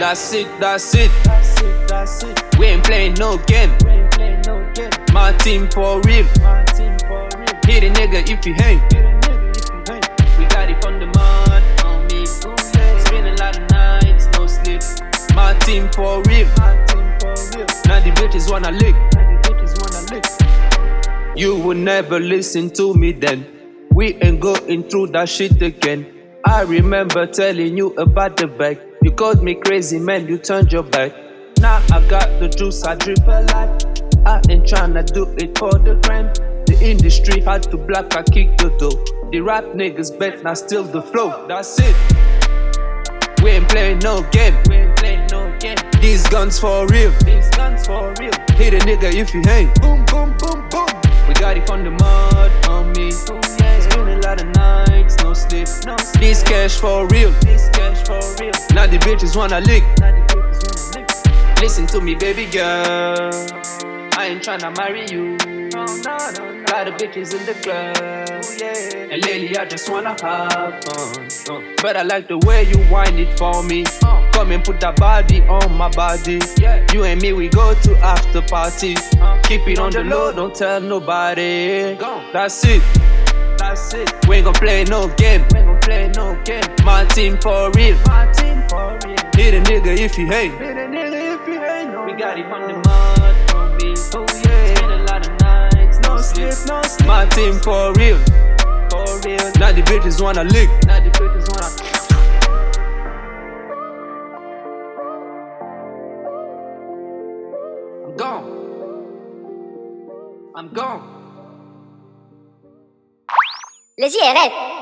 That's it, that's it. That's it, that's it. We ain't playing no game. We ain't playing no game. My team for real. My team for real. Hit a nigga if you hang. Hit a nigga if you ain't. We got it from the mud on me. Spend a lot of nights, no sleep. My team for real. My team for real. Now the bitches wanna lick. Now the bitches wanna lick. You would never listen to me then. We ain't going through that shit again. I remember telling you about the bag. You called me crazy, man, you turned your back. Now I got the juice, I drip a lot. I ain't tryna do it for the gram. The industry had to block, I kick the door. The rap niggas bet, now still the flow. That's it. We ain't playing no game. We ain't playing no game. These guns for real. These guns for real. Hit a nigga if you hang. Boom, boom, boom, boom. We got it from the mud on me. Spend a lot of nights, no sleep. No sleep. This cash for real. This cash for real. Now the bitches wanna lick. Now the bitches wanna lick. Listen to me, baby girl. I ain't tryna marry you. No, no, no, no. Lot of bitches in the club. Oh, yeah. And lately I just wanna have fun. But I like the way you whine it for me. Come and put that body on my body. Yeah. You and me, we go to after party. Keep it on the low, don't tell nobody. Go. That's it. That's it. We ain't gon' play no game. We ain't gon' play no game. My team for real. My team for real. Hit a nigga if you hang. Hit a nigga if you ain't no. We got it from the mud on me. Oh yeah. Spend a lot of nights, No sleep, no sleep. My team for real. For real. Now the bitches wanna lick. Now the bitches wanna. I'm gone. I'm gone. Les IRF.